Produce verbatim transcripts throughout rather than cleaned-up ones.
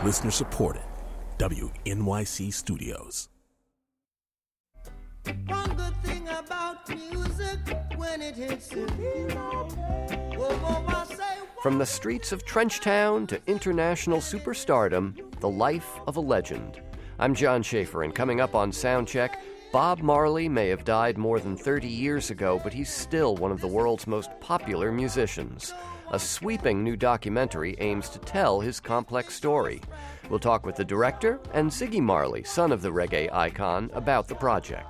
Listener supported. W N Y C Studios. One good thing about music, when it hits the beat, whoa, whoa, I say, From the streets of Trenchtown to international superstardom, the life of a legend. I'm John Schaefer, and coming up on Soundcheck, Bob Marley may have died more than thirty years ago, but he's still one of the world's most popular musicians. A sweeping new documentary aims to tell his complex story. We'll talk with the director and Ziggy Marley, son of the reggae icon, about the project.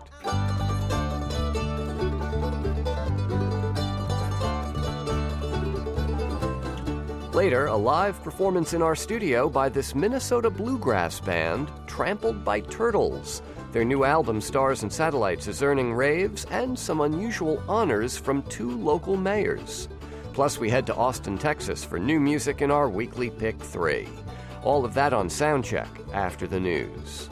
Later, a live performance in our studio by this Minnesota bluegrass band, Trampled by Turtles. Their new album, Stars and Satellites, is earning raves and some unusual honors from two local mayors. Plus, we head to Austin, Texas for new music in our weekly Pick three. All of that on Soundcheck after the news.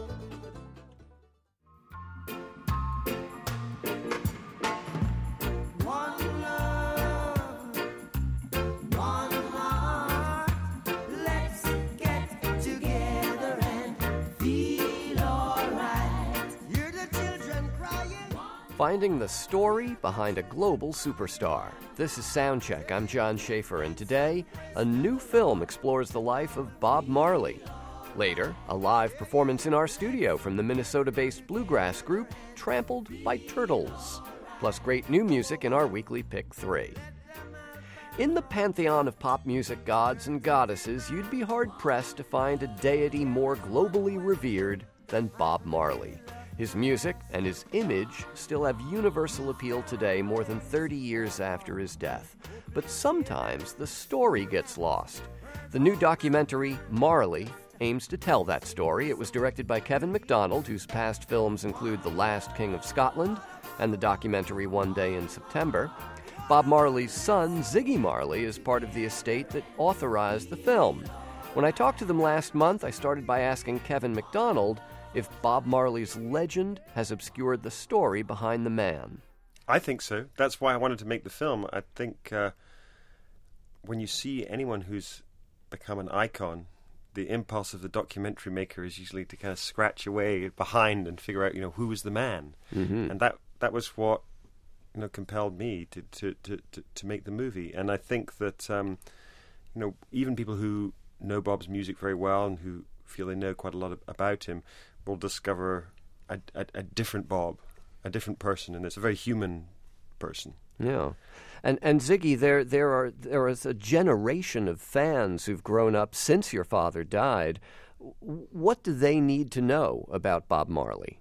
Finding the story behind a global superstar. This is Soundcheck. I'm John Schaefer, and today, a new film explores the life of Bob Marley. Later, a live performance in our studio from the Minnesota-based bluegrass group Trampled by Turtles. Plus great new music in our weekly Pick three. In the pantheon of pop music gods and goddesses, you'd be hard-pressed to find a deity more globally revered than Bob Marley. His music and his image still have universal appeal today, more than thirty years after his death. But sometimes the story gets lost. The new documentary, Marley, aims to tell that story. It was directed by Kevin MacDonald, whose past films include The Last King of Scotland and the documentary One Day in September. Bob Marley's son, Ziggy Marley, is part of the estate that authorized the film. When I talked to them last month, I started by asking Kevin MacDonald if Bob Marley's legend has obscured the story behind the man. I think so. That's why I wanted to make the film. I think uh, when you see anyone who's become an icon, the impulse of the documentary maker is usually to kind of scratch away behind and figure out, you know, who was the man. Mm-hmm. And that that was what, you know, compelled me to to, to, to, to make the movie. And I think that, um, you know, even people who know Bob's music very well and who feel they know quite a lot of, about him will discover a, a, a different Bob, a different person, and it's a very human person. Yeah, and and Ziggy, there there are there is a generation of fans who've grown up since your father died. What do they need to know about Bob Marley?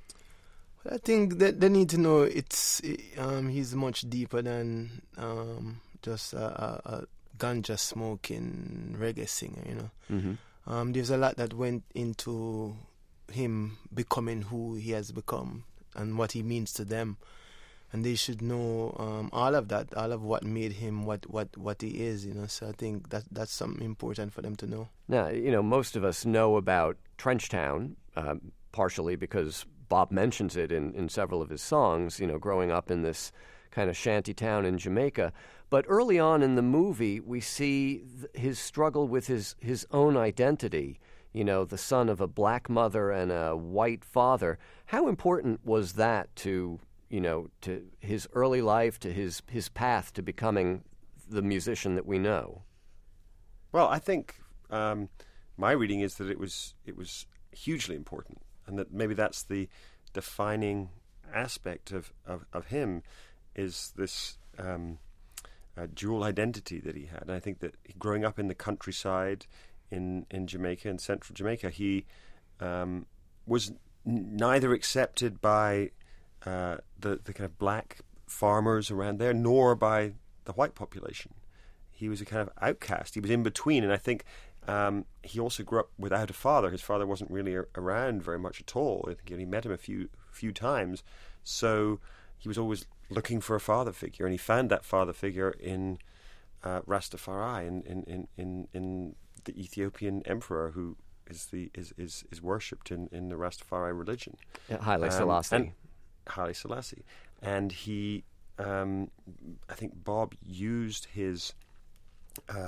I think that they need to know it's um, he's much deeper than um, just a, a, a ganja smoking reggae singer. You know, mm-hmm. um, there's a lot that went into him becoming who he has become and what he means to them, and they should know um, all of that, all of what made him what, what, what he is, you know. So I think that that's something important for them to know. Now, you know, most of us know about Trenchtown, um, partially because Bob mentions it in, in several of his songs, you know, growing up in this kind of shanty town in Jamaica. But early on in the movie, we see th- his struggle with his, his own identity. You know, the son of a black mother and a white father. How important was that to, you know, to his early life, to his, his path to becoming the musician that we know? Well, I think um, my reading is that it was it was hugely important, and that maybe that's the defining aspect of, of, of him, is this um, uh, dual identity that he had. And I think that growing up in the countryside, in in Jamaica, in central Jamaica, he um, was n- neither accepted by uh, the the kind of black farmers around there, nor by the white population. He was a kind of outcast. He was in between, and I think um, he also grew up without a father. His father wasn't really a- around very much at all. I think he only met him a few few times, so he was always looking for a father figure, and he found that father figure in uh, Rastafari, in in in in, in the Ethiopian emperor, who is the is is, is worshipped in, in the Rastafari religion. Yeah, Haile um, Selassie. And Haile Selassie. And he, um, I think Bob used his uh,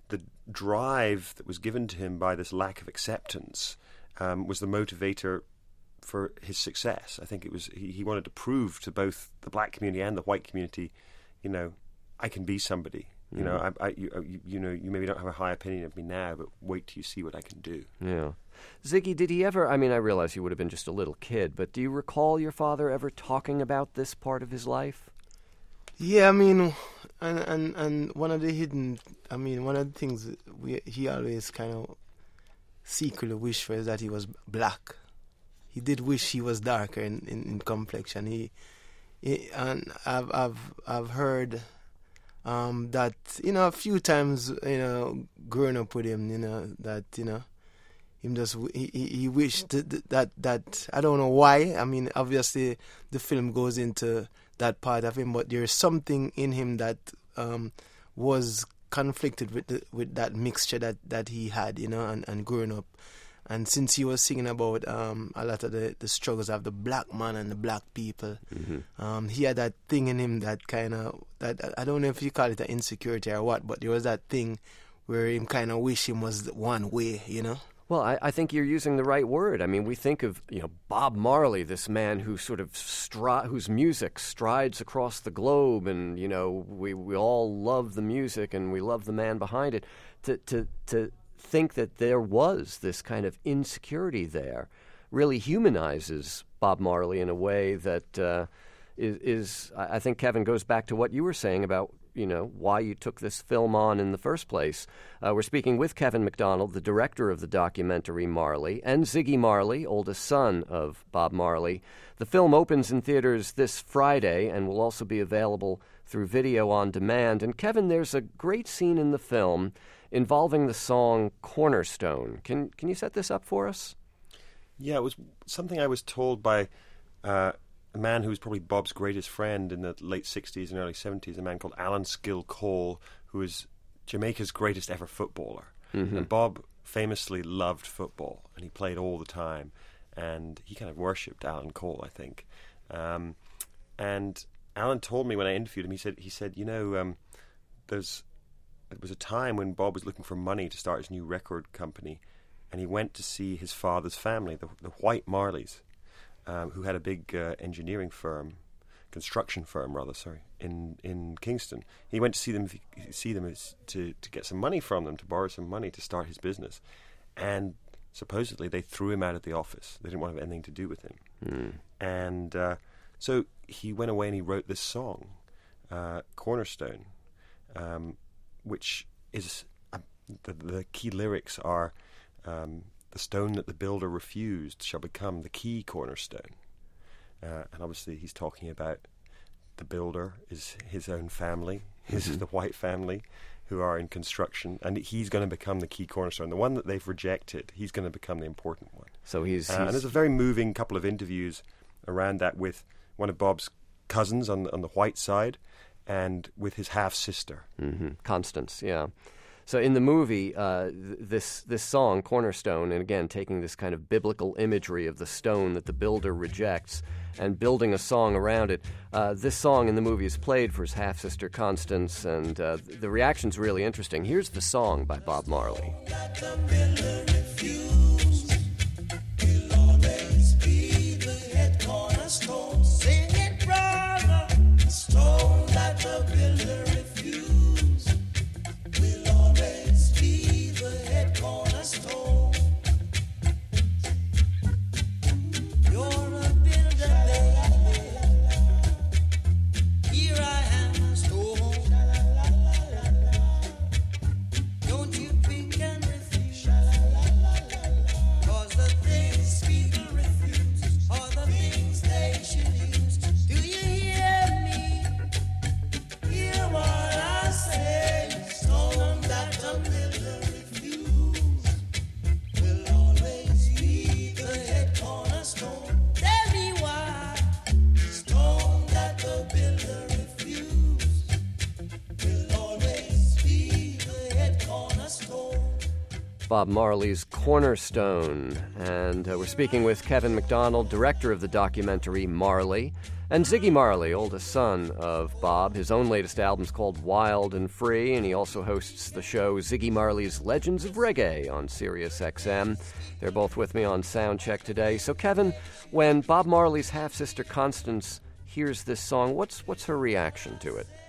the drive that was given to him by this lack of acceptance um, was the motivator for his success. I think it was he, he wanted to prove to both the black community and the white community, you know, I can be somebody. You know, I, I, you, you, you know, you maybe don't have a high opinion of me now, but wait till you see what I can do. Yeah. Ziggy, did he ever, I mean, I realize you would have been just a little kid, but do you recall your father ever talking about this part of his life? Yeah, I mean, and, and, and one of the hidden, I mean, one of the things we, he always kind of secretly wished for is that he was black. He did wish he was darker in, in, in complexion. He, he, and I've, I've, I've heard... Um, that, you know, a few times, you know, growing up with him, you know, that, you know, him just, he, he wished that, that, that, I don't know why. I mean, obviously the film goes into that part of him, but there's something in him that um, was conflicted with the, with that mixture that, that he had, you know, and, and growing up. And since he was singing about um, a lot of the, the struggles of the black man and the black people, mm-hmm. um, he had that thing in him that kind of, that I don't know if you call it an insecurity or what, but there was that thing where him kind of wish him was one way, you know? Well, I, I think you're using the right word. I mean, we think of, you know, Bob Marley, this man who sort of stri- whose music strides across the globe, and you know, we, we all love the music and we love the man behind it. To to to think that there was this kind of insecurity there really humanizes Bob Marley in a way that uh, is, is, I think, Kevin, goes back to what you were saying about, you know, why you took this film on in the first place. Uh, we're speaking with Kevin MacDonald, the director of the documentary Marley, and Ziggy Marley, oldest son of Bob Marley. The film opens in theaters this Friday and will also be available through video on demand. And Kevin, there's a great scene in the film involving the song Cornerstone. Can can you set this up for us? Yeah, it was something I was told by uh, a man who was probably Bob's greatest friend in the late sixties and early seventies, a man called Alan Skill Cole, who was Jamaica's greatest ever footballer. Mm-hmm. And Bob famously loved football, and he played all the time. And he kind of worshipped Alan Cole, I think. Um, and Alan told me when I interviewed him, he said, he said, you know, um, there's... It was a time when Bob was looking for money to start his new record company, and he went to see his father's family, the, the White Marleys, um, who had a big uh, engineering firm, construction firm rather, sorry, in, in Kingston. He went to see them see them as, to to get some money from them, to borrow some money to start his business, and supposedly they threw him out of the office. They didn't want to have anything to do with him, mm. and uh, so he went away and he wrote this song, uh, Cornerstone. Um, which is, uh, the, the key lyrics are, um, the stone that the builder refused shall become the key cornerstone. Uh, and obviously he's talking about the builder is his own family, his mm-hmm. the white family who are in construction, and he's going to become the key cornerstone. The one that they've rejected, he's going to become the important one. So he's, uh, he's... And there's a very moving couple of interviews around that with one of Bob's cousins on, on the white side, and with his half-sister. Mm-hmm. Constance, yeah. So in the movie, uh, th- this this song, Cornerstone, and again, taking this kind of biblical imagery of the stone that the builder rejects and building a song around it, uh, this song in the movie is played for his half-sister Constance, and uh, th- the reaction's really interesting. Here's the song by Bob Marley. Bob Marley's Cornerstone. And uh, we're speaking with Kevin MacDonald, director of the documentary Marley. And Ziggy Marley, oldest son of Bob, his own latest album's called Wild and Free, and he also hosts the show Ziggy Marley's Legends of Reggae on Sirius X M. They're both with me on Soundcheck today. So, Kevin, when Bob Marley's half-sister Constance hears this song, what's what's her reaction to it?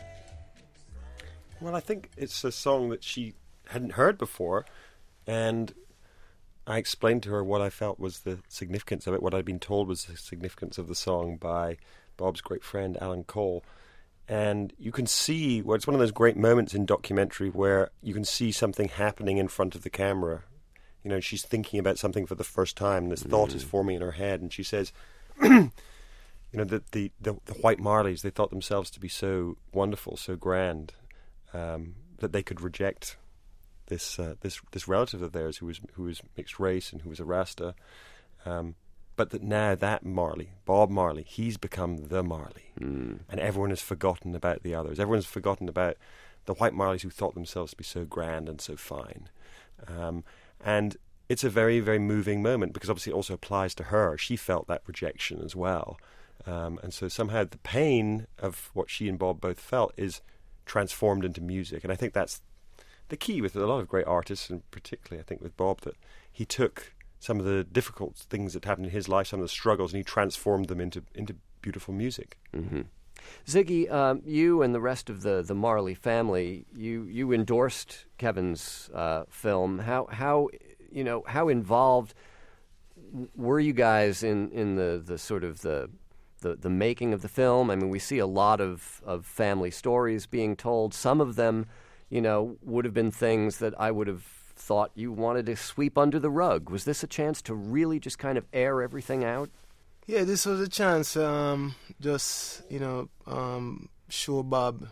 Well, I think it's a song that she hadn't heard before, and I explained to her what I felt was the significance of it, what I'd been told was the significance of the song by Bob's great friend Alan Cole. And you can see, well, it's one of those great moments in documentary where you can see something happening in front of the camera. You know, she's thinking about something for the first time, and this mm. thought is forming in her head, and she says, you know, that the, the, the White Marleys, they thought themselves to be so wonderful, so grand, um, that they could reject this uh, this this relative of theirs who was who was mixed race and who was a Rasta, um, but that now that Marley, Bob Marley, he's become the Marley, mm. and everyone has forgotten about the others. Everyone's forgotten about the White Marleys who thought themselves to be so grand and so fine, um, and it's a very very moving moment because obviously it also applies to her. She felt that rejection as well, um, and so somehow the pain of what she and Bob both felt is transformed into music, and I think that's the key with a lot of great artists, and particularly I think with Bob, that he took some of the difficult things that happened in his life, some of the struggles, and he transformed them into into beautiful music. Mm-hmm. Ziggy, um, you and the rest of the, the Marley family, you, you endorsed Kevin's uh, film. How how you know how involved were you guys in, in the, the sort of the, the the making of the film? I mean, we see a lot of, of family stories being told. Some of them, you know, would have been things that I would have thought you wanted to sweep under the rug. Was this a chance to really just kind of air everything out? Yeah, this was a chance, um, just, you know, um, show Bob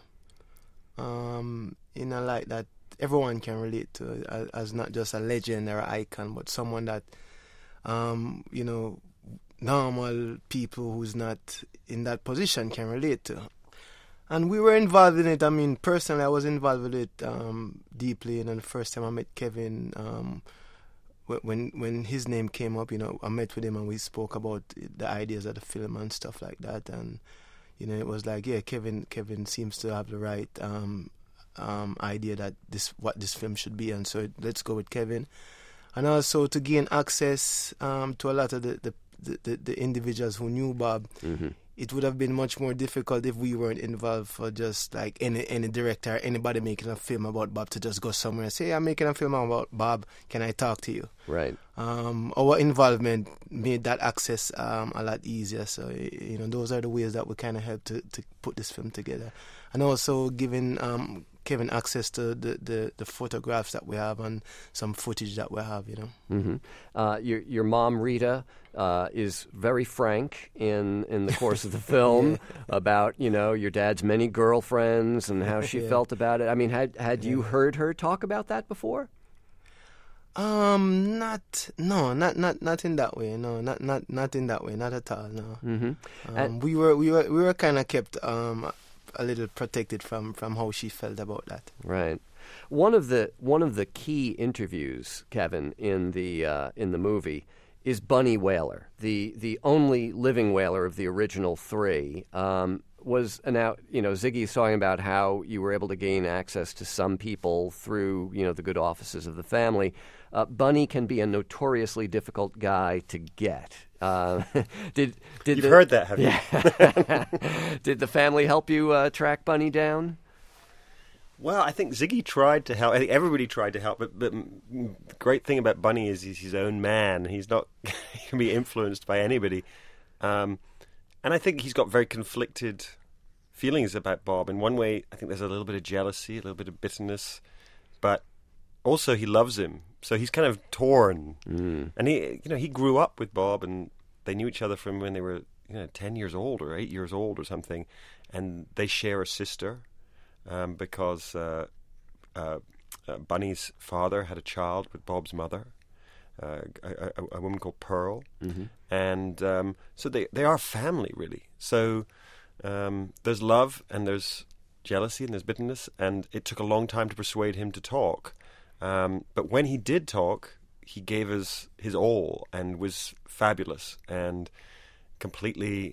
um, in a light that everyone can relate to, as, as not just a legend or an icon, but someone that, um, you know, normal people who's not in that position can relate to. And we were involved in it. I mean, personally, I was involved with it um, deeply. And then the first time I met Kevin, um, when when his name came up, you know, I met with him and we spoke about the ideas of the film and stuff like that. And you know, it was like, yeah, Kevin Kevin seems to have the right um, um, idea that this what this film should be, and so let's go with Kevin. And also to gain access um, to a lot of the the, the, the, the individuals who knew Bob. Mm-hmm. It would have been much more difficult if we weren't involved for just like any any director, anybody making a film about Bob to just go somewhere and say, hey, I'm making a film about Bob, can I talk to you? Right. Um, our involvement made that access um, a lot easier. So, you know, those are the ways that we kind of helped to, to put this film together. And also giving um, Kevin access to the, the, the photographs that we have and some footage that we have, you know. Mm-hmm. Uh, your, your mom, Rita, Uh, is very frank in, in the course of the film yeah. about, you know, your dad's many girlfriends and how she yeah. felt about it. I mean, had had yeah. you heard her talk about that before? Um, not no, not not not in that way. No, not not not in that way. Not at all. No. Mm-hmm. Um, and we were we were we were kind of kept um a little protected from, from how she felt about that. Right. One of the one of the key interviews, Kevin, in the uh, in the movie is Bunny Wailer, the the only living Wailer of the original three. Um, was now, you know, Ziggy's talking about how you were able to gain access to some people through, you know, the good offices of the family. Uh, Bunny can be a notoriously difficult guy to get. Uh, did did You've the, heard that, have you? Yeah. Did the family help you uh, track Bunny down? Well, I think Ziggy tried to help. I think everybody tried to help, but, but the great thing about Bunny is he's his own man. He's not he can be influenced by anybody. Um, and I think he's got very conflicted feelings about Bob. In one way, I think there's a little bit of jealousy, a little bit of bitterness, but also he loves him. So he's kind of torn. Mm. And he, you know, he grew up with Bob, and they knew each other from when they were, you know, ten years old or eight years old or something. And they share a sister. Um, because uh, uh, uh, Bunny's father had a child with Bob's mother, uh, a, a, a woman called Pearl, mm-hmm. and um, so they they are family really. So um, there's love and there's jealousy and there's bitterness, and it took a long time to persuade him to talk. Um, but when he did talk, he gave us his all and was fabulous and completely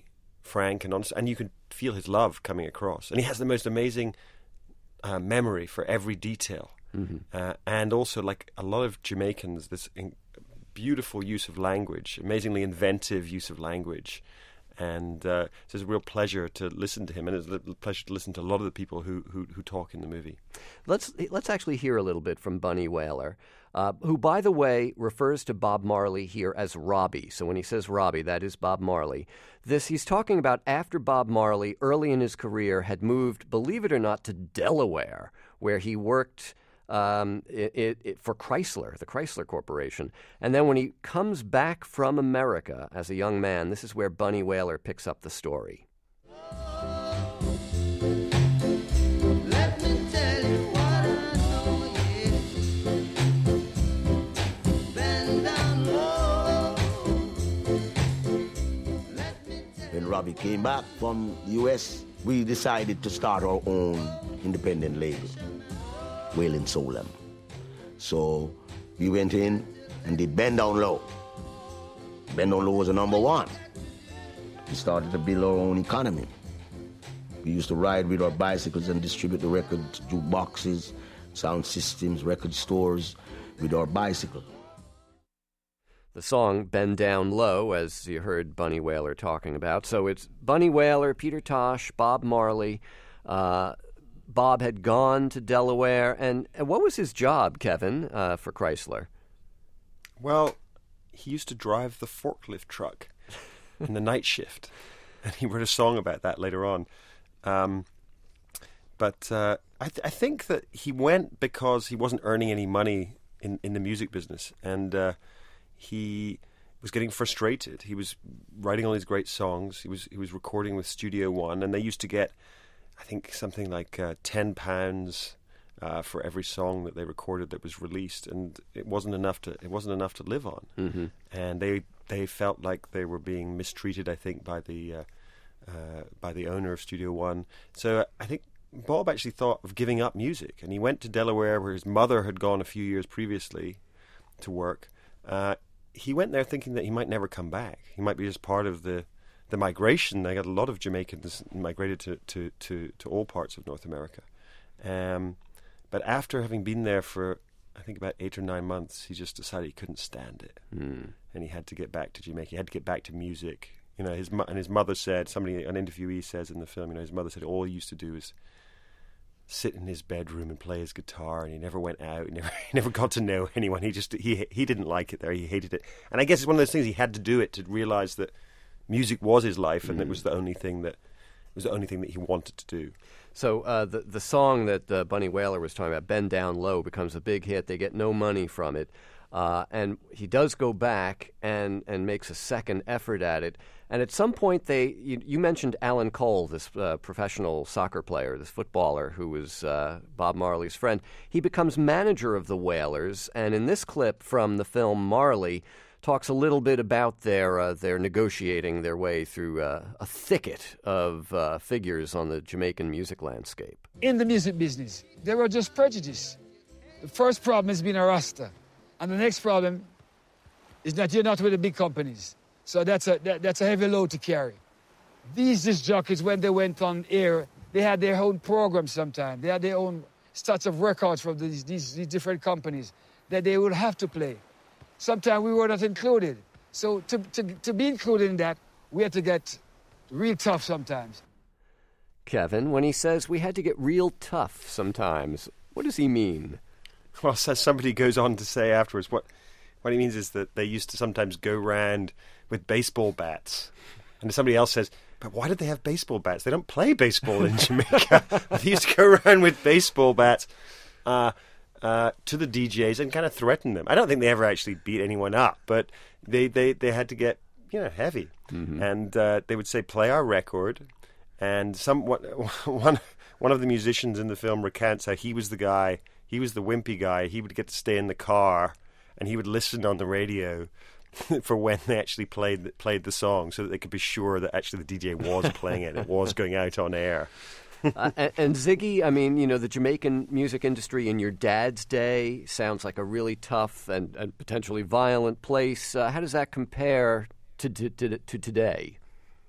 frank and honest, and you can feel his love coming across. And he has the most amazing uh, memory for every detail. Mm-hmm. Uh, and also, like a lot of Jamaicans, this in- beautiful use of language, amazingly inventive use of language. And uh, so it's a real pleasure to listen to him, and it's a pleasure to listen to a lot of the people who, who, who talk in the movie. Let's let's actually hear a little bit from Bunny Wailer, uh, who, by the way, refers to Bob Marley here as Robbie. So when he says Robbie, that is Bob Marley. This he's talking about after Bob Marley, early in his career, had moved, believe it or not, to Delaware, where he worked Um, it, it, it, for Chrysler, the Chrysler Corporation. And then when he comes back from America as a young man, this is where Bunny Wailer picks up the story. Let me tell you what I know, yeah. Bend down low. Let me tell When Robbie came back from the U S, we decided to start our own independent label, Wailing Soul. So we went in and did Bend Down Low. Bend Down Low was a number one. We started to build our own economy. We used to ride with our bicycles and distribute the records, jukeboxes, sound systems, record stores with our bicycle. The song Bend Down Low, as you heard Bunny Wailer talking about. So it's Bunny Wailer, Peter Tosh, Bob Marley. Uh, Bob had gone to Delaware. And, and what was his job, Kevin, uh, for Chrysler? Well, he used to drive the forklift truck in the night shift. And he wrote a song about that later on. Um, but uh, I, th- I think that he went because he wasn't earning any money in, in the music business. And uh, he was getting frustrated. He was writing all these great songs. He was he was recording with Studio One. And they used to get, I think, something like uh, ten pounds uh, for every song that they recorded that was released. And it wasn't enough to it wasn't enough to live on. Mm-hmm. And they they felt like they were being mistreated, I think, by the... Uh, Uh, by the owner of Studio One. So uh, I think Bob actually thought of giving up music, and he went to Delaware where his mother had gone a few years previously to work. Uh, he went there thinking that he might never come back. He might be just part of the, the migration. They got a lot of Jamaicans migrated to, to, to, to all parts of North America. Um, but after having been there for, I think, about eight or nine months, he just decided he couldn't stand it. Mm. And he had to get back to Jamaica. He had to get back to music. You know, his mo- and his mother said, somebody, an interviewee says in the film, you know, his mother said all he used to do was sit in his bedroom and play his guitar, and he never went out. He never, he never got to know anyone. He just he he didn't like it there. He hated it. And I guess it's one of those things, he had to do it to realize that music was his life, and mm. it was the only thing that it was the only thing that he wanted to do. So uh, the the song that uh, Bunny Wailer was talking about, "Bend Down Low," becomes a big hit. They get no money from it. Uh, and he does go back and, and makes a second effort at it. And at some point, they you, you mentioned Alan Cole, this uh, professional soccer player, this footballer who was uh, Bob Marley's friend. He becomes manager of the Wailers. And in this clip from the film Marley, talks a little bit about their uh, their negotiating their way through uh, a thicket of uh, figures on the Jamaican music landscape. In the music business, they were just prejudice. The first problem has been a Rasta. And the next problem is that you're not with the big companies. So that's a that, that's a heavy load to carry. These disc jockeys, when they went on air, they had their own programs sometimes. They had their own stats of records from these, these, these different companies that they would have to play. Sometimes we were not included. So to, to, to be included in that, we had to get real tough sometimes. Kevin, when he says we had to get real tough sometimes, what does he mean? Well, so somebody goes on to say afterwards, what what he means is that they used to sometimes go round with baseball bats. And somebody else says, but why did they have baseball bats? They don't play baseball in Jamaica. They used to go around with baseball bats uh, uh, to the D Js and kind of threaten them. I don't think they ever actually beat anyone up, but they, they, they had to get, you know, heavy. Mm-hmm. And uh, they would say, play our record. And some one, one, one of the musicians in the film recounts how he was the guy... He was the wimpy guy. He would get to stay in the car, and he would listen on the radio for when they actually played played the song, so that they could be sure that actually the D J was playing it. It was going out on air. uh, and, and Ziggy, I mean, you know, the Jamaican music industry in your dad's day sounds like a really tough and, and potentially violent place. Uh, how does that compare to to, to, to today?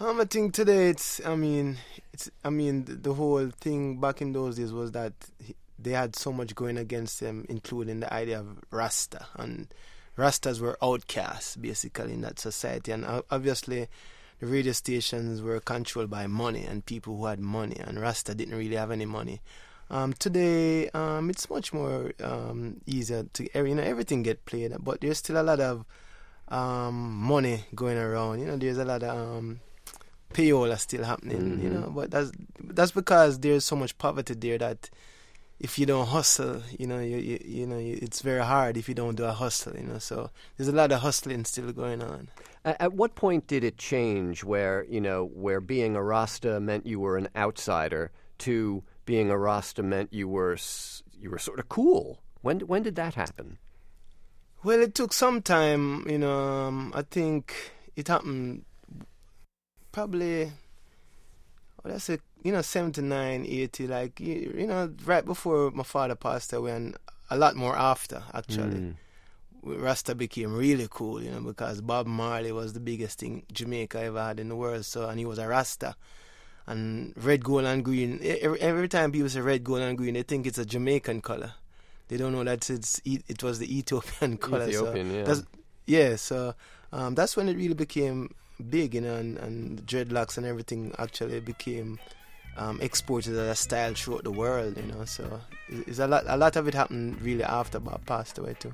Um, I think today it's. I mean, it's. I mean, the, the whole thing back in those days was that he, they had so much going against them, including the idea of Rasta, and Rastas were outcasts basically in that society, and uh, obviously, the radio stations were controlled by money and people who had money, and Rasta didn't really have any money. Um, today, um, it's much more um, easier to, you know, everything get played, but there's still a lot of um, money going around. You know, there's a lot of um, payola still happening. Mm-hmm. You know, but that's that's because there's so much poverty there that if you don't hustle, you know, you you, you know, you, it's very hard if you don't do a hustle. You know, so there's a lot of hustling still going on. At what point did it change where, you know, where being a Rasta meant you were an outsider to being a Rasta meant you were you were sort of cool? When when did that happen? Well, it took some time, you know. Um, I think it happened probably, well, let's say, you know, seventy-nine, eighty, like, you, you know, right before my father passed away, and a lot more after, actually. Mm. Rasta became really cool, you know, because Bob Marley was the biggest thing Jamaica ever had in the world, so, and he was a Rasta. And red, gold, and green, every, every time people say red, gold, and green, they think it's a Jamaican color. They don't know that it's it was the Ethiopian color. Ethiopian, so yeah. That's, yeah, so um, that's when it really became big, you know, and, and dreadlocks and everything actually became um, exported as a style throughout the world, you know. So it's a lot, a lot of it happened really after Bob passed away too.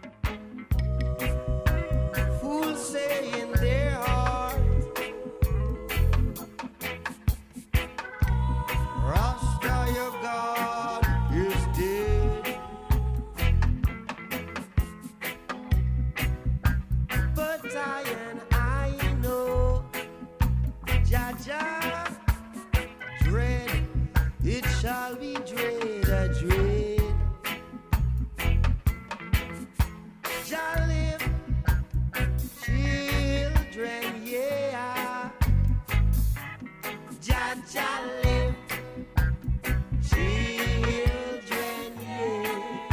Shall be dread, a dread. Shall live, children, yeah. Jah shall live, children, yeah.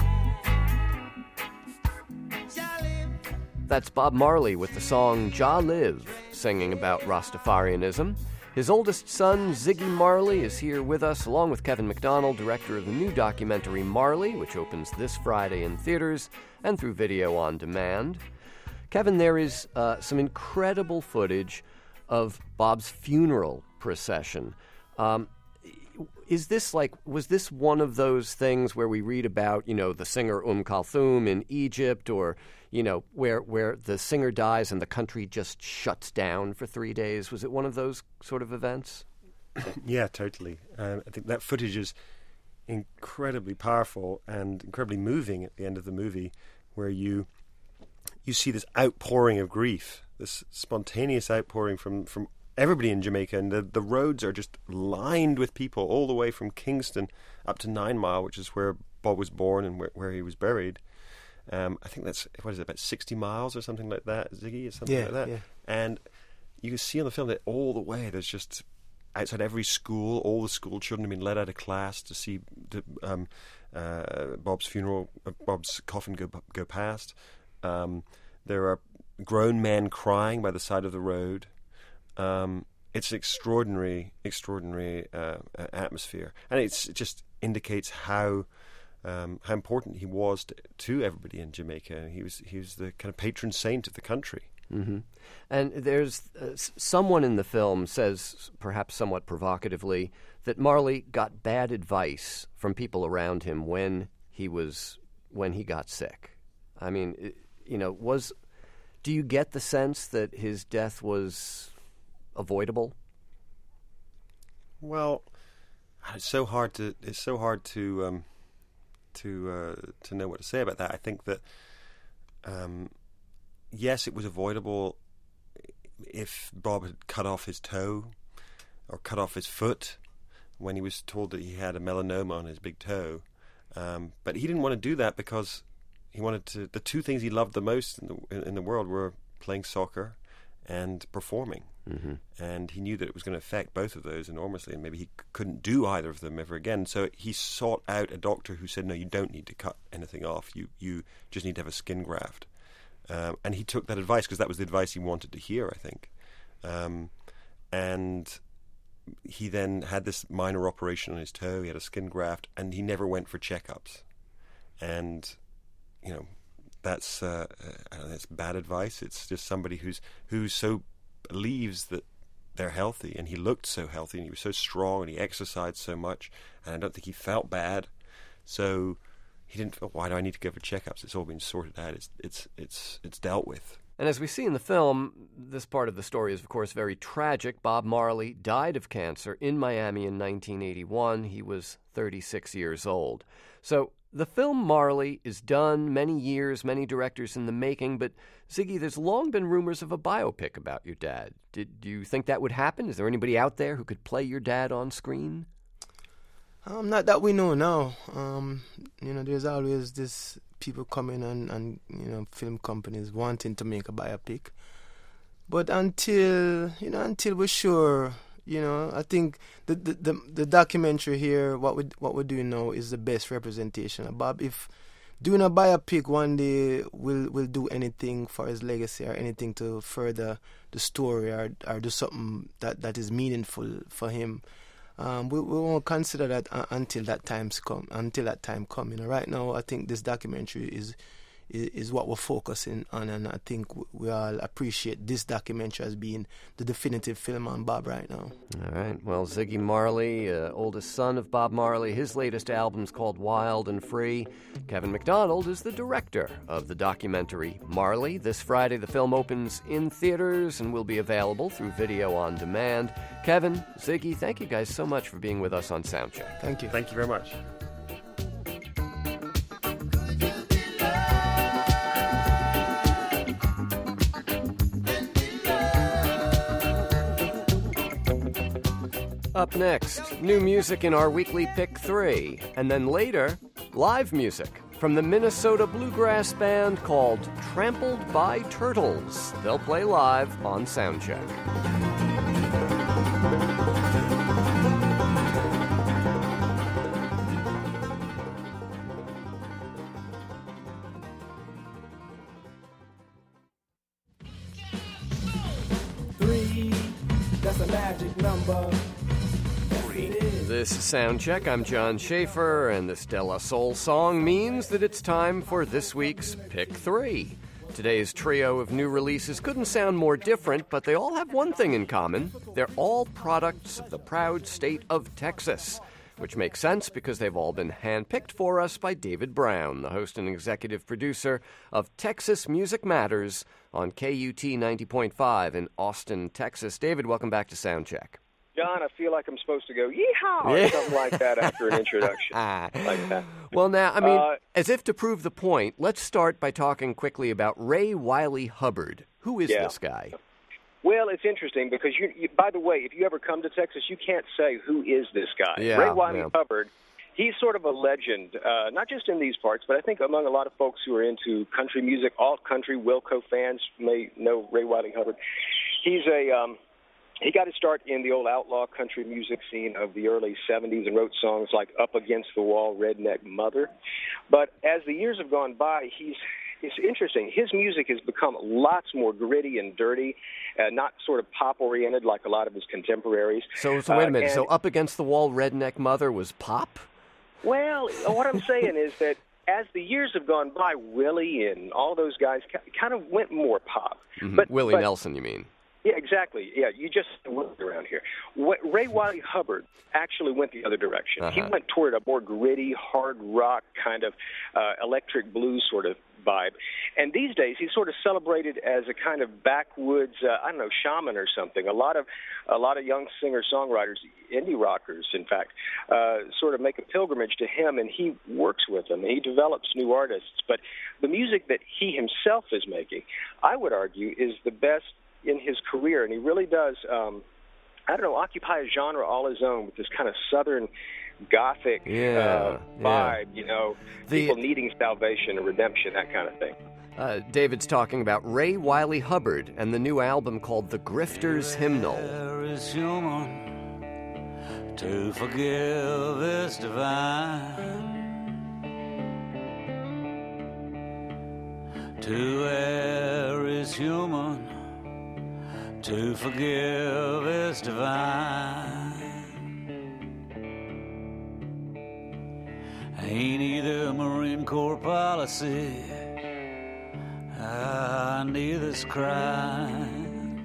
Jah live. That's Bob Marley with the song Jah Live, singing about Rastafarianism. His oldest son, Ziggy Marley, is here with us, along with Kevin McDonald, director of the new documentary Marley, which opens this Friday in theaters and through video on demand. Kevin, there is uh, some incredible footage of Bob's funeral procession. Um, is this like, was this one of those things where we read about, you know, the singer Umm Kulthum in Egypt, or, you know, where where the singer dies and the country just shuts down for three days? Was it one of those sort of events? Yeah, totally. Um, I think that footage is incredibly powerful and incredibly moving at the end of the movie, where you you see this outpouring of grief, this spontaneous outpouring from, from everybody in Jamaica, and the, the roads are just lined with people all the way from Kingston up to Nine Mile, which is where Bob was born and where, where he was buried. Um, I think that's, what is it, about sixty miles or something like that, Ziggy, or something yeah, like that. Yeah. And you can see on the film that all the way there's just, outside every school, all the school children have been led out of class to see the, um, uh, Bob's funeral, uh, Bob's coffin go go past. Um, there are grown men crying by the side of the road. Um, it's an extraordinary, extraordinary uh, atmosphere, and it's, it just indicates how um, how important he was to, to everybody in Jamaica. He was he was the kind of patron saint of the country. Mm-hmm. And there's uh, someone in the film says, perhaps somewhat provocatively, that Marley got bad advice from people around him when he was when he got sick. I mean, you know, was do you get the sense that his death was avoidable? Well, it's so hard to it's so hard to um, to uh, to know what to say about that. I think that um, yes, it was avoidable if Bob had cut off his toe or cut off his foot when he was told that he had a melanoma on his big toe. Um, but he didn't want to do that because he wanted to. The two things he loved the most in the in the world were playing soccer and performing. Mm-hmm. And he knew that it was going to affect both of those enormously, and maybe he c- couldn't do either of them ever again. So he sought out a doctor who said, no, you don't need to cut anything off. You you just need to have a skin graft. Um, and he took that advice because that was the advice he wanted to hear, I think. Um, and he then had this minor operation on his toe. He had a skin graft, and he never went for checkups. And, you know, that's uh, uh, that's bad advice. It's just somebody who's who so believes that they're healthy, and he looked so healthy, and he was so strong, and he exercised so much, and I don't think he felt bad. So he didn't feel, why do I need to go for checkups? It's all been sorted out. It's it's it's it's dealt with. And as we see in the film, this part of the story is, of course, very tragic. Bob Marley died of cancer in Miami in nineteen eighty-one. He was thirty-six years old. So the film Marley is done, many years, many directors in the making, but Ziggy, there's long been rumors of a biopic about your dad. Did do you think that would happen? Is there anybody out there who could play your dad on screen? Um, not that we know now. Um, you know, there's always this people coming and, and, you know, film companies wanting to make a biopic. But until, you know, until we're sure, you know, I think the the, the, the documentary here, what, we, what we're doing now is the best representation of Bob. If doing a biopic one day will will do anything for his legacy or anything to further the story or, or do something that, that is meaningful for him, Um, we, we won't consider that uh, until that time's come. Until that time come, you know. Right now, I think this documentary is, is is what we're focusing on, and I think we all appreciate this documentary as being the definitive film on Bob right now. All right. Well, Ziggy Marley, uh, oldest son of Bob Marley, his latest album's called Wild and Free. Kevin MacDonald is the director of the documentary Marley. This Friday, the film opens in theaters and will be available through video on demand. Kevin, Ziggy, thank you guys so much for being with us on Soundcheck. Thank you. Thank you very much. Up next, new music in our weekly Pick three. And then later, live music from the Minnesota bluegrass band called Trampled by Turtles. They'll play live on Soundcheck. Three, that's a magic number. This is Soundcheck. I'm John Schaefer, and this De La Soul song means that it's time for this week's Pick three. Today's trio of new releases couldn't sound more different, but they all have one thing in common. They're all products of the proud state of Texas, which makes sense because they've all been handpicked for us by David Brown, the host and executive producer of Texas Music Matters on K U T ninety point five in Austin, Texas. David, welcome back to Soundcheck. John, I feel like I'm supposed to go, yeehaw, or Yeah. something like that after an introduction. like that. Well, now, I mean, Uh, as if to prove the point, let's start by talking quickly about Ray Wiley Hubbard. Who is Yeah. this guy? Well, it's interesting because, you, you, by the way, if you ever come to Texas, you can't say, who is this guy? Yeah, Ray Wiley yeah. Hubbard, he's sort of a legend, uh, not just in these parts, but I think among a lot of folks who are into country music, all country Wilco fans may know Ray Wiley Hubbard. He's a... Um, He got his start in the old outlaw country music scene of the early seventies and wrote songs like Up Against the Wall, Redneck Mother. But as the years have gone by, he's it's interesting. His music has become lots more gritty and dirty, uh, not sort of pop-oriented like a lot of his contemporaries. So, so wait a Uh, minute. and- So Up Against the Wall, Redneck Mother was pop? Well, what I'm saying is that as the years have gone by, Willie and all those guys ki- kind of went more pop. Mhm. But Willie but, Nelson, you mean? Yeah, exactly. Yeah, you just went around here. What, Ray Wiley Hubbard actually went the other direction. He Uh-huh. went toward a more gritty, hard rock kind of uh, electric blues sort of vibe. And these days, he's sort of celebrated as a kind of backwoods, uh, I don't know, shaman or something. A lot of a lot of young singer-songwriters, indie rockers, in fact, uh, sort of make a pilgrimage to him, and he works with them. And he develops new artists. But the music that he himself is making, I would argue, is the best in his career, and he really does, um, I don't know, occupy a genre all his own with this kind of southern gothic Yeah, uh, yeah. vibe, you know, The- people needing salvation and redemption, that kind of thing. Uh, David's talking about Ray Wiley Hubbard and the new album called The Grifter's Hymnal. There is human to forgive is divine. To err is human, To forgive is divine. Ain't either Marine Corps policy, ah, neither's crime.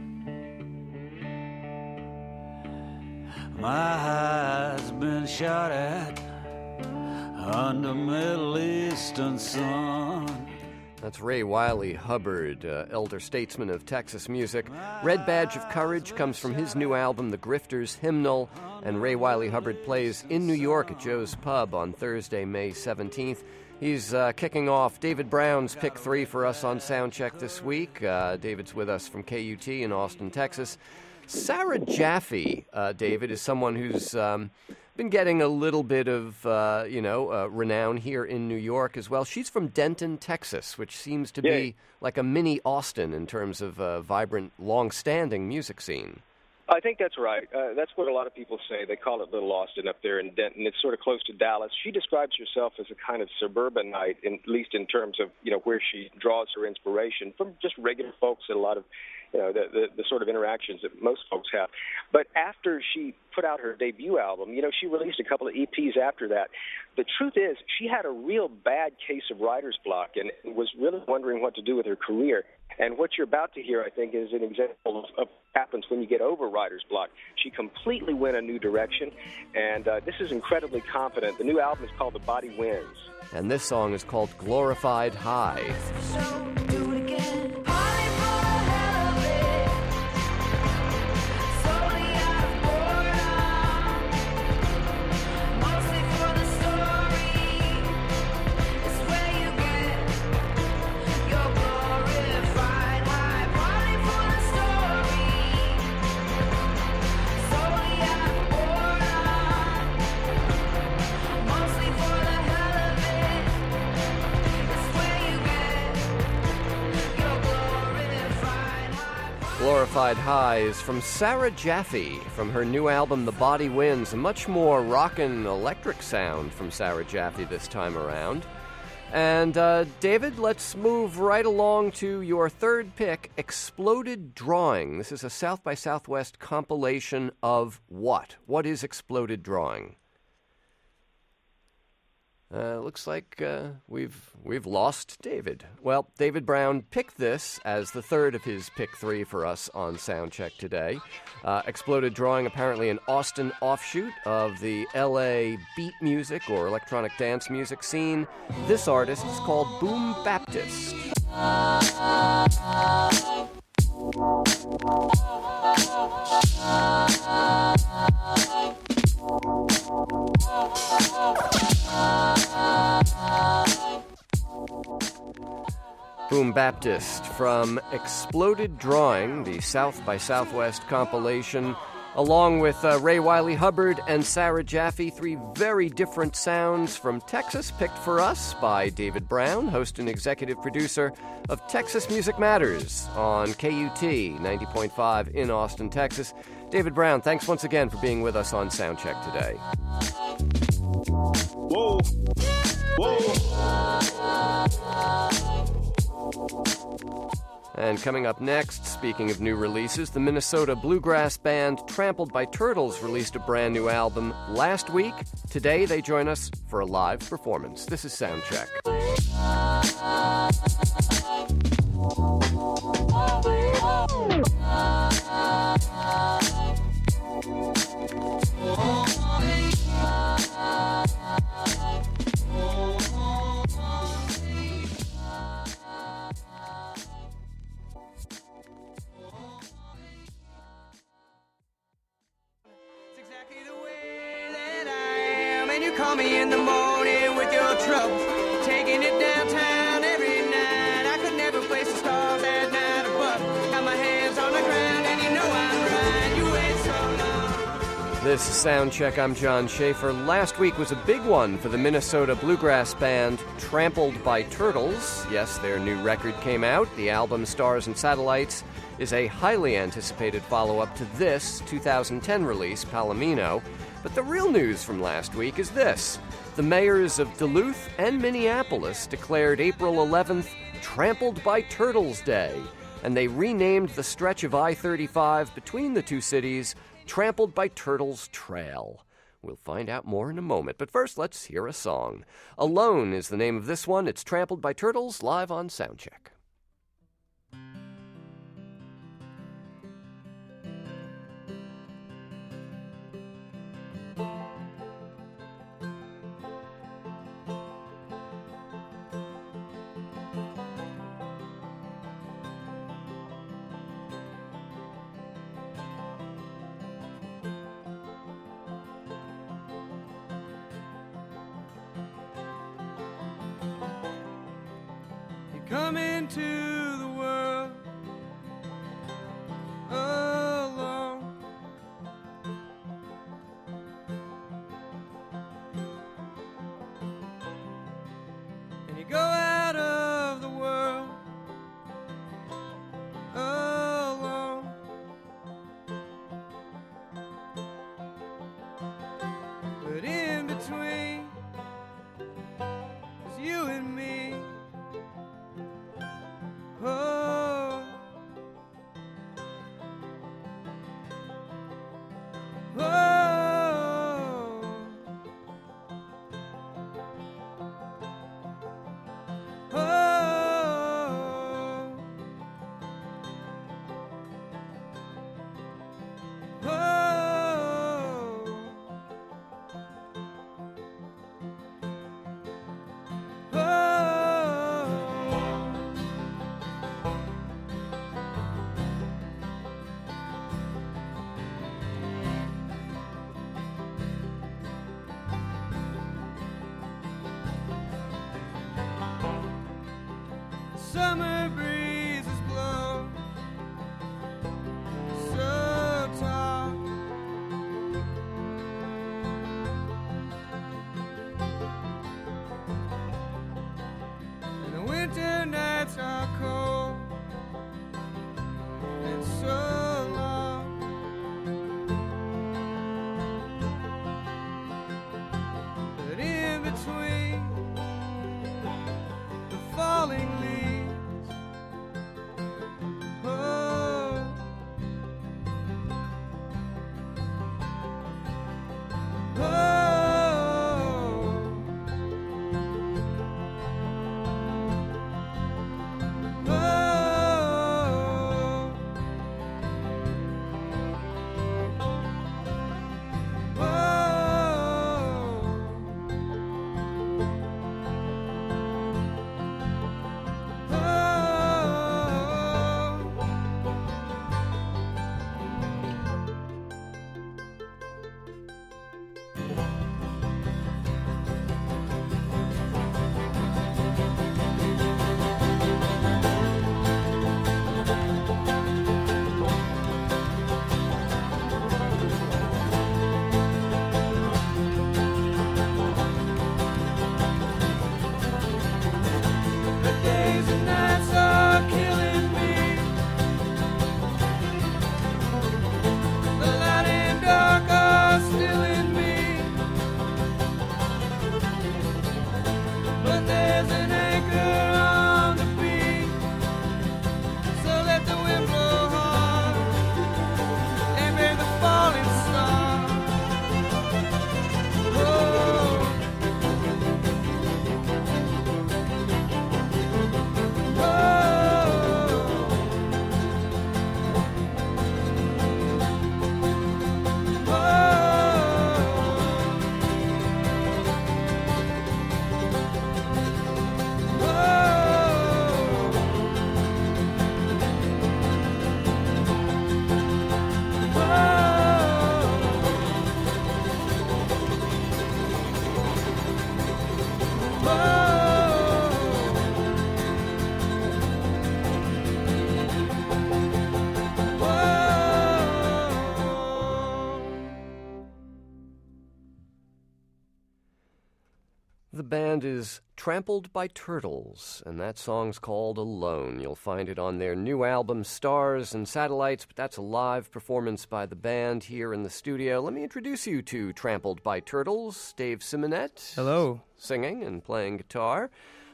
My high's been shot at under Middle Eastern sun. That's Ray Wiley Hubbard, uh, elder statesman of Texas music. Red Badge of Courage comes from his new album, The Grifters Hymnal, and Ray Wiley Hubbard plays in New York at Joe's Pub on Thursday, May seventeenth. He's uh, kicking off David Brown's Pick three for us on Soundcheck this week. Uh, David's with us from K U T in Austin, Texas. Sarah Jaffe, uh, David, is someone who's um, been getting a little bit of, uh, you know, uh, renown here in New York as well. She's from Denton, Texas, which seems to yeah. be like a mini Austin in terms of a vibrant, long-standing music scene. I think that's right. Uh, that's what a lot of people say. They call it Little Austin up there in Denton. It's sort of close to Dallas. She describes herself as a kind of suburbanite, in, at least in terms of, you know, where she draws her inspiration from just regular folks and a lot of, you know, the, the, the sort of interactions that most folks have. But after she put out her debut album, you know, she released a couple of E Ps after that. The truth is, she had a real bad case of writer's block and was really wondering what to do with her career. And what you're about to hear, I think, is an example of, of what happens when you get over writer's block. She completely went a new direction, and uh, this is incredibly confident. The new album is called The Body Wins. And this song is called Glorified High. Glorified High is from Sarah Jaffe from her new album The Body Wins, a much more rockin' electric sound from Sarah Jaffe this time around. And uh, David, let's move right along to your third pick, Exploded Drawing. This is a South by Southwest compilation of what? What is Exploded Drawing? Uh, looks like uh, we've we've lost David. Well, David Brown picked this as the third of his pick three for us on Soundcheck today. Uh, Exploded Drawing, apparently an Austin offshoot of the L A beat music or electronic dance music scene. This artist is called Boom Baptist. Boom Baptist from Exploded Drawing, the South by Southwest compilation, along with uh, Ray Wiley Hubbard and Sarah Jaffe, three very different sounds from Texas, picked for us by David Brown, host and executive producer of Texas Music Matters on K U T ninety point five in Austin, Texas. David Brown, thanks once again for being with us on Soundcheck today. Whoa. Whoa. And coming up next, speaking of new releases, the Minnesota bluegrass band Trampled by Turtles released a brand new album last week. Today they join us for a live performance. This is Soundcheck. Call me in the morning with your troubles, taking it downtown every night. I could never place a star that night above. Got my hands on the ground and you know I'm right. You wait so long. This is Soundcheck. I'm John Schaefer. Last week was a big one for the Minnesota bluegrass band Trampled by Turtles. Yes, their new record came out. The album Stars and Satellites is a highly anticipated follow-up to this two thousand ten release, Palomino. But the real news from last week is this. The mayors of Duluth and Minneapolis declared April eleventh Trampled by Turtles Day. and they renamed the stretch of I thirty-five between the two cities Trampled by Turtles Trail. We'll find out more in a moment, but first let's hear a song. Alone is the name of this one. It's Trampled by Turtles, live on Soundcheck. Come into the world alone. And you go out of the world alone. But in between is you and me. Oh, oh, oh, summer breezes blow so tall, and the winter nights are cold and so long. But in between the falling leaves, The band is Trampled by Turtles, and that song's called Alone. You'll find it on their new album, Stars and Satellites, but that's a live performance by the band here in the studio. Let me introduce you to Trampled by Turtles. Dave Simonette. Hello. Singing and playing guitar.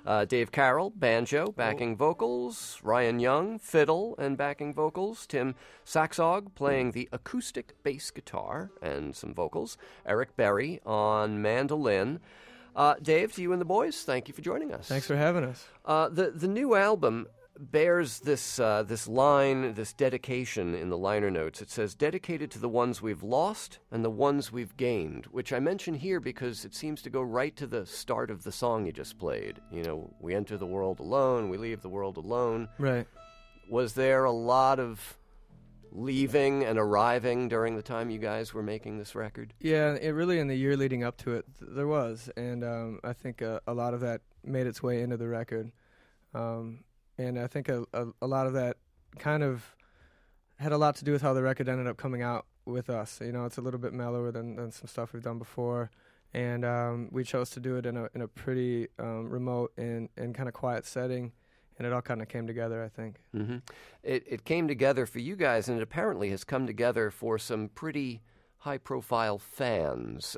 Uh, Dave Carroll, banjo, backing vocals. Ryan Young, fiddle and backing vocals. Tim Saxog playing the acoustic bass guitar and some vocals. Eric Berry on mandolin. Uh, Dave, to you and the boys, thank you for joining us. Thanks for having us. Uh, the the new album bears this uh, this line, this dedication in the liner notes. It says, dedicated to the ones we've lost and the ones we've gained, which I mention here because it seems to go right to the start of the song you just played. You know, we enter the world alone, we leave the world alone. Right. Was there a lot of leaving and arriving during the time you guys were making this record? Yeah, it really in the year leading up to it, th- there was. And um, I think uh, a lot of that made its way into the record. Um And I think a, a, a lot of that kind of had a lot to do with how the record ended up coming out with us. You know, it's a little bit mellower than, than some stuff we've done before. And um, we chose to do it in a in a pretty um, remote and, and kind of quiet setting. And it all kind of came together, I think. Mm-hmm. It, it came together for you guys, and it apparently has come together for some pretty high-profile fans.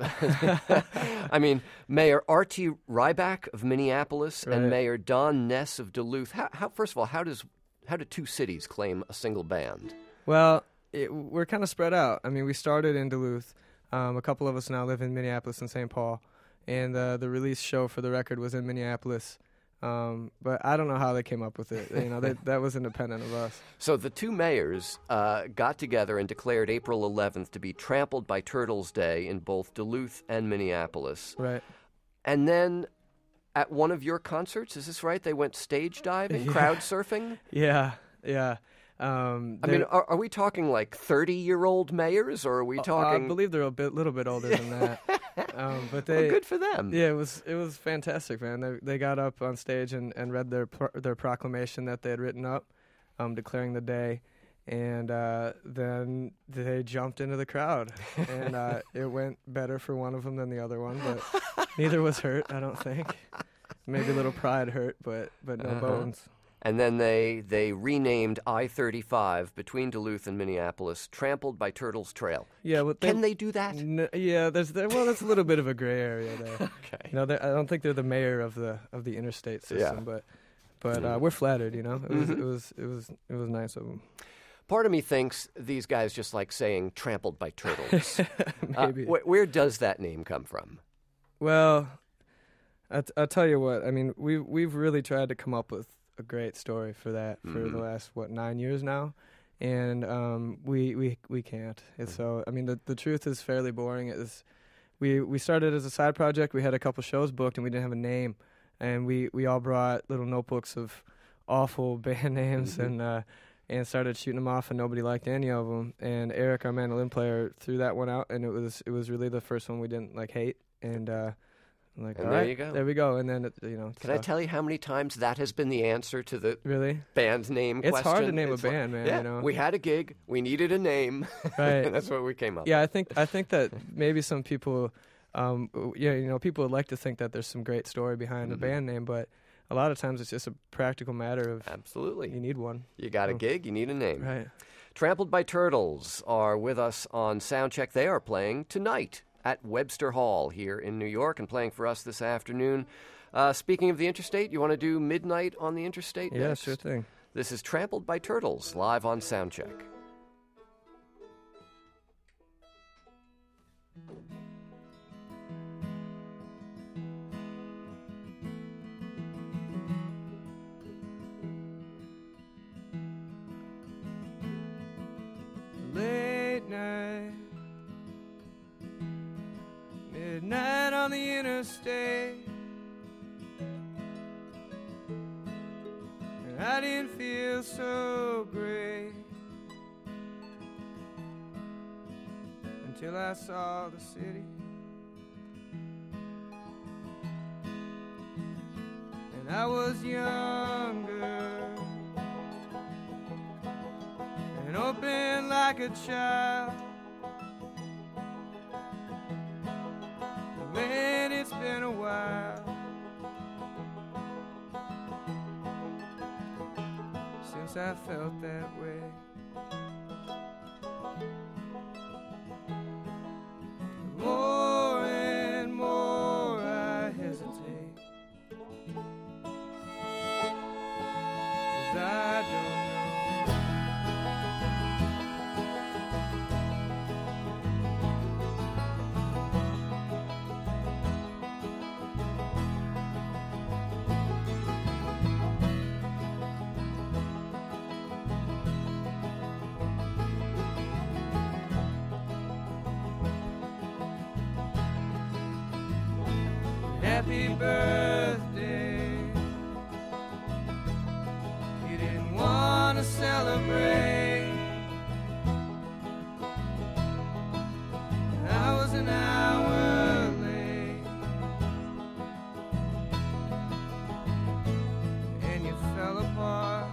I mean, Mayor Artie Ryback of Minneapolis Right. and Mayor Don Ness of Duluth. How, how, first of all, how does how do two cities claim a single band? Well, it, we're kind of spread out. I mean, we started in Duluth. Um, a couple of us now live in Minneapolis and Saint Paul. And uh, the release show for the record was in Minneapolis. Um, but I don't know how they came up with it. You know, they, that was independent of us. So the two mayors uh, got together and declared April eleventh to be Trampled by Turtles Day in both Duluth and Minneapolis. Right. And then at one of your concerts, is this right? They went stage diving, Yeah. crowd surfing? Yeah, yeah. Um, I mean, are, are we talking like thirty-year-old mayors, or are we talking... I believe they're a bit, little bit older than that. um, but they, Well, good for them. Yeah, it was it was fantastic, man. They they got up on stage and, and read their pro- their proclamation that they had written up, um, declaring the day, and uh, then they jumped into the crowd, and uh, it went better for one of them than the other one, but neither was hurt, I don't think. Maybe a little pride hurt, but but no Uh-huh. bones. And then they, they renamed I thirty-five between Duluth and Minneapolis Trampled by Turtles Trail. Yeah, well, Can they do that? N- yeah, there's there, well, that's a little bit of a gray area there. Okay. You know, they're- I don't think they're the mayor of the of the interstate system, Yeah. but but Yeah. uh, we're flattered. You know, it was Mhm. it was it was it was nice of them. Part of me thinks these guys just like saying Trampled by Turtles. Maybe. Uh, wh- where does that name come from? Well, I t- I'll tell you what. I mean, we we've, we've really tried to come up with a great story for that for Mhm. the last what nine years now, and um, we we we can't. It's so I mean, the the truth is fairly boring. It is, we we started as a side project. We had a couple shows booked, and we didn't have a name, and we we all brought little notebooks of awful band names Mhm. and. Uh, and started shooting them off, and nobody liked any of them. And Eric, our mandolin player, threw that one out, and it was it was really the first one we didn't like hate. And uh, I'm like, And all there right, you go. there we go. And then it, you know, Can I tell you how many times that has been the answer to the really band name It's question? hard to name a It's like, band, man, Yeah, you know? we had a gig, we needed a name, Right. and that's what we came up Yeah, with. I think I think that maybe some people, um, yeah, you know, people would like to think that there's some great story behind Mhm. a band name, but a lot of times it's just a practical matter of Absolutely. you need one. You got a So- gig, you need a name. Right. Trampled by Turtles are with us on Soundcheck. They are playing tonight at Webster Hall here in New York and playing for us this afternoon. Uh, speaking of the interstate, you want to do Midnight on the Interstate Yeah, next? sure thing. This is Trampled by Turtles, live on Soundcheck. Late night, midnight on the interstate, and I didn't feel so great until I saw the city, and I was younger and open like a child. Man, it's been a while since I felt that way. More and more I hesitate happy birthday. You didn't want to celebrate. I was an hour late, and you fell apart.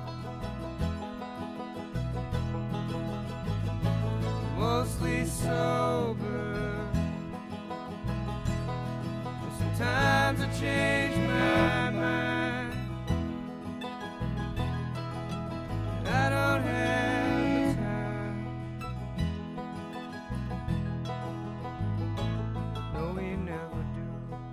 Mostly sober. Sometimes I change my mind. I don't have the time. No, we never do.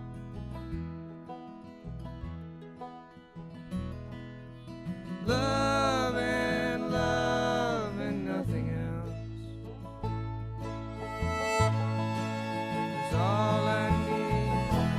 Love and love and nothing else is all I need.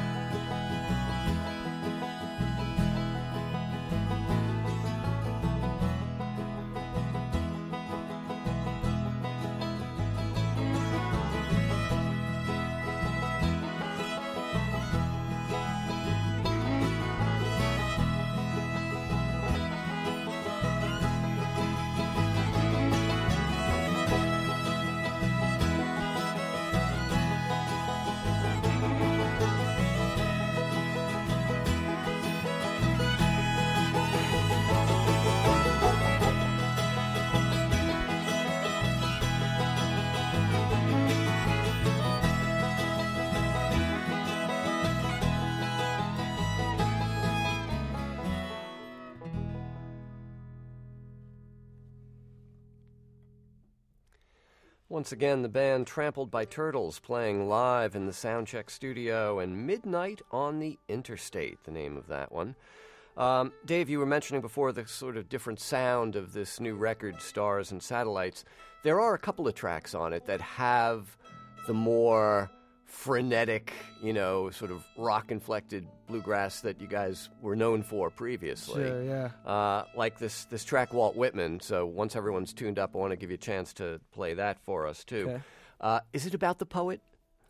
Once again, the band Trampled by Turtles playing live in the Soundcheck studio, and Midnight on the Interstate, the name of that one. Um, Dave, you were mentioning before the sort of different sound of this new record, Stars and Satellites. There are a couple of tracks on it that have the more frenetic, you know, sort of rock-inflected bluegrass that you guys were known for previously. Sure, yeah. Uh, like this this track, Walt Whitman. So once everyone's tuned up, I want to give you a chance to play that for us, too. Okay. Uh, is it about the poet?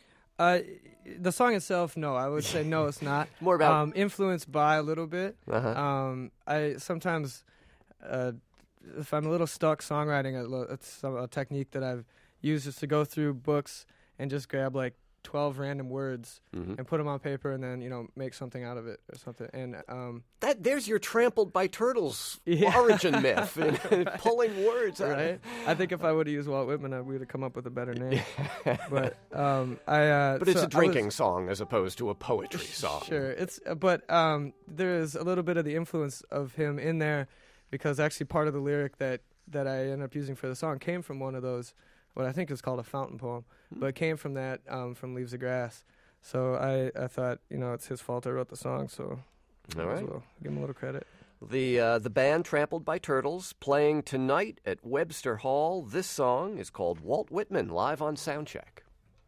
Uh, the song itself, no. I would say no, it's not. More about... Um, influenced by a little bit. Uh-huh. Um, I sometimes, uh, if I'm a little stuck songwriting, a, it's a, a technique that I've used is to go through books and just grab, like, twelve random words mm-hmm. and put them on paper and then, you know, make something out of it or something. And um, that there's your Trampled by Turtles yeah. origin myth, and pulling words out. Right? I think if I would have used Walt Whitman, I would have come up with a better name. but um, I. Uh, but it's so a drinking was, song as opposed to a poetry song. Sure, it's uh, but um, there is a little bit of the influence of him in there, because actually part of the lyric that that I ended up using for the song came from one of those, what I think is called a fountain poem, but it came from that, um, from Leaves of Grass. So I, I thought, you know, it's his fault I wrote the song, so all right. Well, give him a little credit. The uh, the band Trampled by Turtles playing tonight at Webster Hall. This song is called Walt Whitman, live on Soundcheck.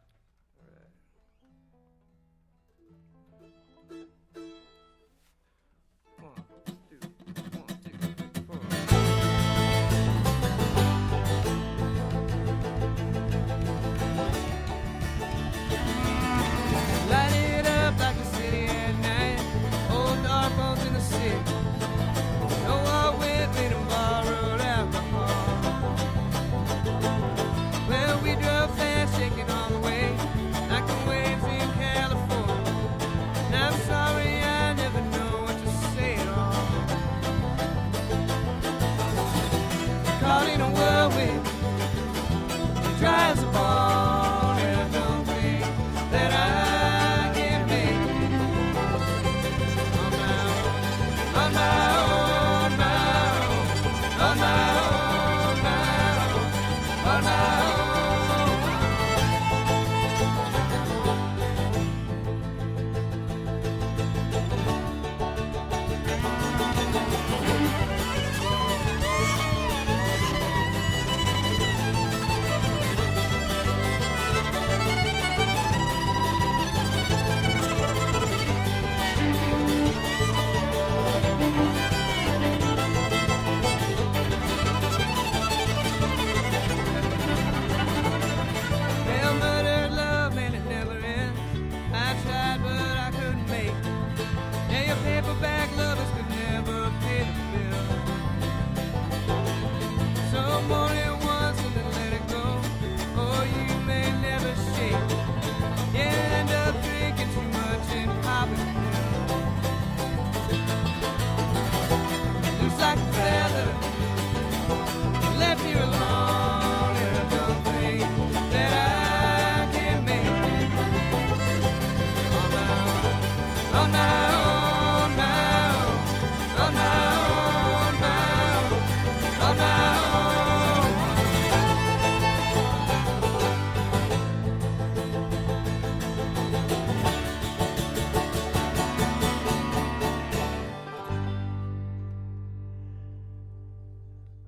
Drives a ball, and I don't think that I can make it on my own, on my own, my own, on my own, my own, on my own.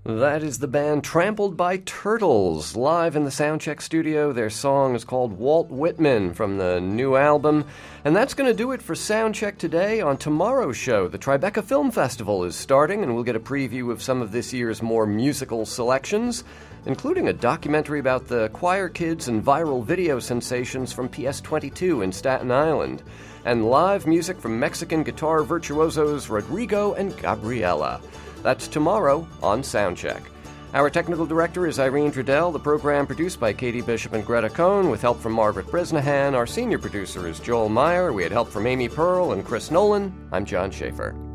That is the band Trampled by Turtles, live in the Soundcheck studio. Their song is called Walt Whitman from the new album. And that's going to do it for Soundcheck today. On tomorrow's show, the Tribeca Film Festival is starting, and we'll get a preview of some of this year's more musical selections, including a documentary about the choir kids and viral video sensations from P S twenty-two in Staten Island, and live music from Mexican guitar virtuosos Rodrigo and Gabriela. That's tomorrow on Soundcheck. Our technical director is Irene Trudell. The program produced by Katie Bishop and Greta Cohn with help from Margaret Brisnahan. Our senior producer is Joel Meyer. We had help from Amy Pearl and Chris Nolan. I'm John Schaefer.